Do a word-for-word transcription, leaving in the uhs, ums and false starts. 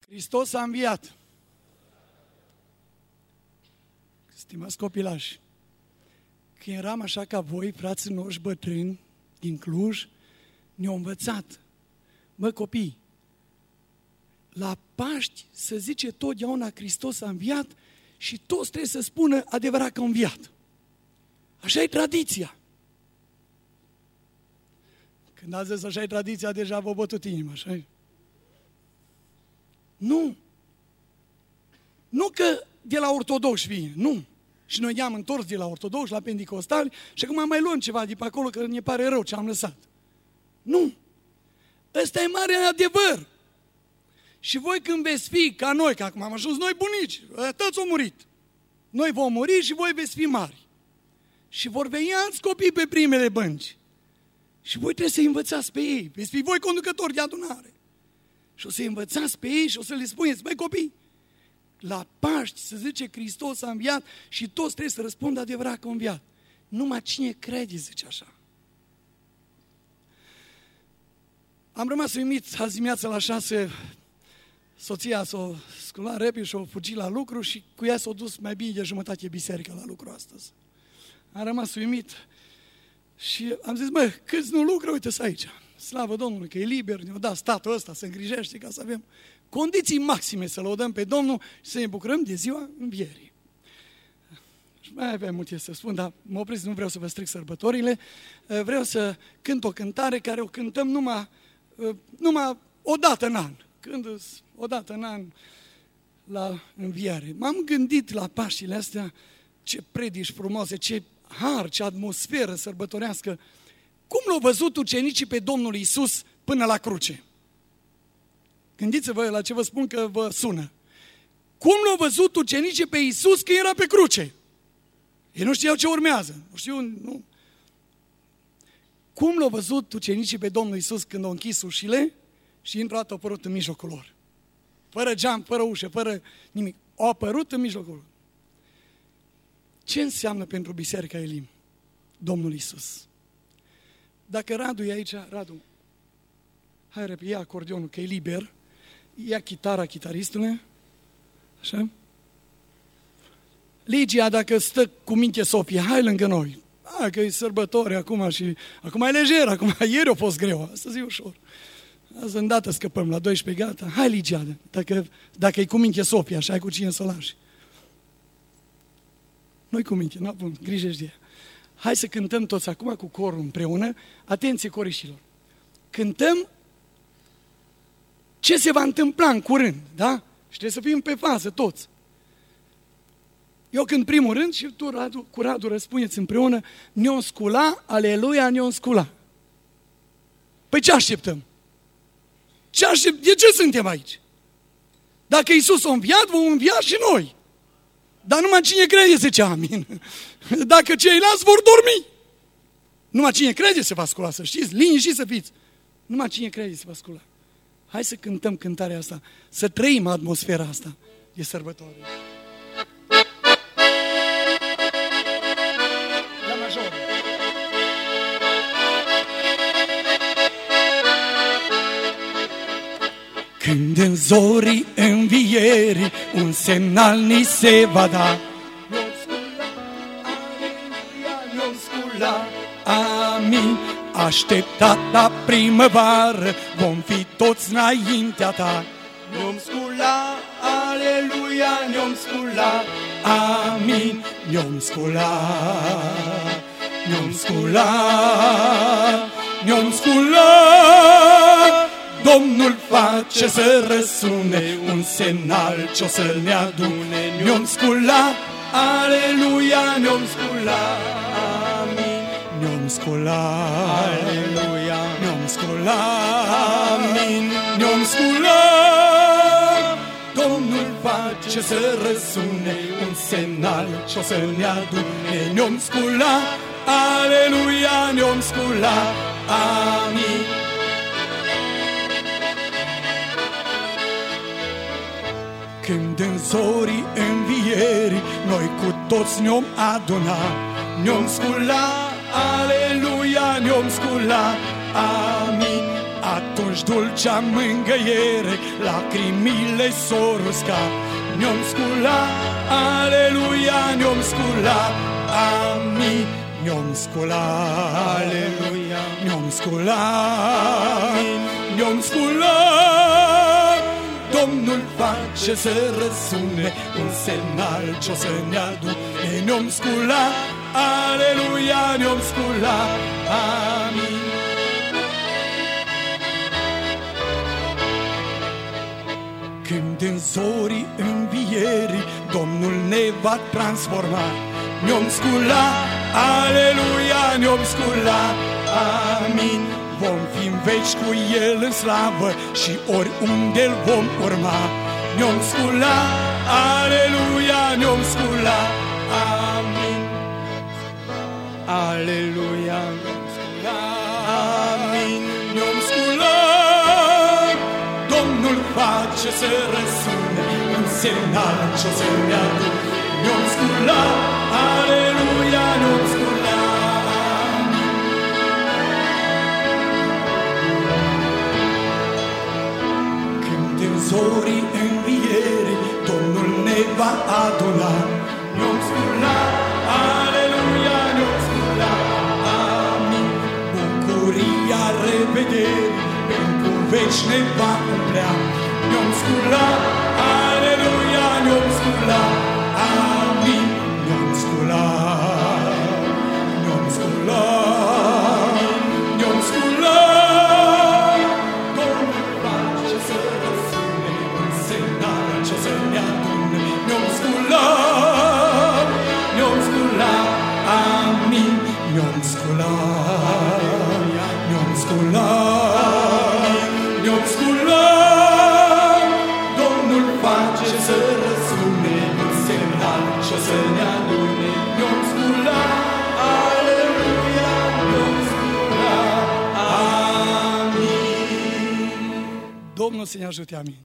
Hristos a înviat. Stimați copilași, când eram așa ca voi, frații noștri bătrâni din Cluj, ne-au învățat. Mă, copii, la Paști se zice totdeauna Hristos a înviat și toți trebuie să spună adevărat că a înviat. Așa e tradiția. Când ați zis așa e tradiția, deja v-a bătut inima, așa. Nu. Nu că de la ortodoxi vine, nu. Și noi ne-am întors de la ortodoxi, la pentecostali și acum mai luăm ceva de pe acolo că ne pare rău ce am lăsat. Nu. Ăsta e mare adevăr. Și voi când veți fi ca noi, că acum am ajuns noi bunici, toți au murit. Noi vom muri și voi veți fi mari. Și vor veni alți copii pe primele bănci. Și voi trebuie să-i învățați pe ei. Veți fi voi conducători de adunare. Și o să-i învățați pe ei și o să le spuneți, băi copii, la Paști se zice Hristos a înviat și toți trebuie să răspundă adevărat că a înviat. Numai cine crede zice așa. Am rămas uimit azi dimineața la șase, soția s-a sculat repede și a fugit la lucru și cu ea s-a dus mai bine de jumătate biserică la lucru astăzi. Am rămas uimit și am zis, bă, câți nu lucră, uite-s aici. Slavă Domnului că e liber, ne-a dat statul ăsta, se îngrijește ca să avem condiții maxime să lăudăm pe Domnul și să ne bucurăm de ziua învierii. Și mai avem multe să spun, dar mă opresc, nu vreau să vă stric sărbătorile. Vreau să cânt o cântare care o cântăm numai, numai o dată în an. Când o dată în an la înviere. M-am gândit la Paștile astea, ce predici frumoase, ce har, ce atmosferă sărbătorească. Cum l-au văzut ucenicii pe Domnul Iisus până la cruce? Gândiți-vă la ce vă spun că vă sună. Cum l-au văzut ucenicii pe Iisus când era pe cruce? Ei nu știau ce urmează. Nu știu, nu. Cum l-au văzut ucenicii pe Domnul Iisus când au închis ușile și într-o dată a apărut în mijlocul lor? Fără geam, fără ușă, fără nimic. Au apărut în mijlocul lor. Ce înseamnă pentru Biserica Elim Domnul Iisus? Dacă Radu e aici, Radu, hai repede, ia acordeonul, că e liber, ia chitara chitaristule, așa? Ligia, dacă stă cu minte Sofia, hai lângă noi. Hai că e sărbători acum și acum e lejer, acum ieri a fost greu, astăzi e ușor. Azi îndată scăpăm, la doisprezece gata. Hai Ligia, dacă, dacă e cu minte Sofia, așa ai cu cine să o lași. Nu-i cu minte, nu, bun, grijă-și de ea. Hai să cântăm toți acum cu corul împreună. Atenție, corișilor! Cântăm ce se va întâmpla în curând, da? Și trebuie să fim pe fază toți. Eu cânt primul rând și tu, Radu, cu Radu, răspundeți împreună, ne-o scula, aleluia, ne-o scula. Păi ce așteptăm? Ce aștept? De ce suntem aici? Dacă Iisus a înviat, vom învia și noi. Dar numai cine crede zice amin. Dacă ceilalți vor dormi. Numai cine crede se va scula, să știți, liniștiți să fiți. Numai cine crede se va scula. Hai să cântăm cântarea asta, să trăim atmosfera asta de sărbătoare. La major. Când în zorii învierii un semnal ni se va da, ne-om scula, amin, așteptat la primăvară, vom fi toți înaintea ta. Ne-om scula, aleluia, ne-om scula, amin, ne-om scula, ne-om scula, ne-om scula. Domnul face să răsune un semnal ce o să ne adune. Ne-om scula, aleluia, ne-om scula, amin. Ne-om scula, aleluia, ne-om scula, amin. Ne-om scula. Domnul face să răsune un semnal ce o să ne adune. Ne-om scula, aleluia, ne-om scula, amin. Când în zorii învierii noi cu toți ne-om aduna, ne-om scula, aleluia, ne-om scula, amin. Atunci dulcea mângâiere, lacrimile s-o rusca. Ne-om scula, aleluia, ne-om scula, amin. Ne-om scula, aleluia, ne-om scula, amin. Ne-om scula, Domnul face să răsune un semnal ce-o să ne adune. Ne-om scula, aleluia, ne-om scula, amin. Când în zorii învierii Domnul ne va transforma, ne-om scula, aleluia, ne-om scula, amin. Vom fi în veci cu El în slavă și oriunde-L vom urma. Ne-om scula, aleluia, ne-om scula, amin. Aleluia, ne-om scula, amin. Ne-om scula, Domnul face să răsune un semnal ce-o să ne adune. Ne-om scula, aleluia, ne-om scula, amin. Când în zorii învierii Domnul ne va aduna, ne-om scula, aleluia, ne-om scula, amin. Bucuria revederii pentru veci ne va umplea. Ne-om scula, aleluia, ne-om scula, amin. Ne-om scula, ne-om scula, ne-om scula, Domnul face să răsune un semnal ce-o să ne adune. Ne-om scula, ne-om scula, amin. Ne-om scula, ne-om scula, ne-om scula, Domnul face să răsune un semnal ce-o să ne adune. Ne-om scula, aleluia, ne-om scula, amin. Domnul să ne ajute, amin.